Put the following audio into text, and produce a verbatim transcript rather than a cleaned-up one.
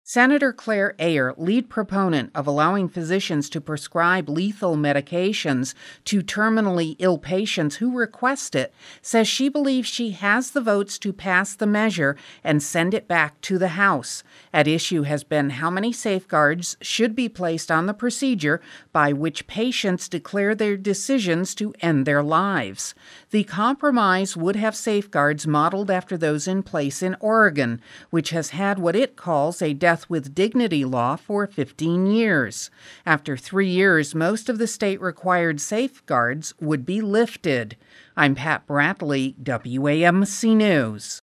Senator Claire Ayer, lead proponent of allowing physicians to prescribe lethal medications to terminally ill patients who request it, says she believes she has the votes to pass the measure and send it back to the House. At issue has been how many safeguards should be placed on the procedure by which patients declare their decisions to end their lives. The compromise would have safeguards modeled after those in place in Oregon, which has had what it calls a death with dignity law for fifteen years. After three years, most of the state-required safeguards would be lifted. I'm Pat Bradley, W A M C News.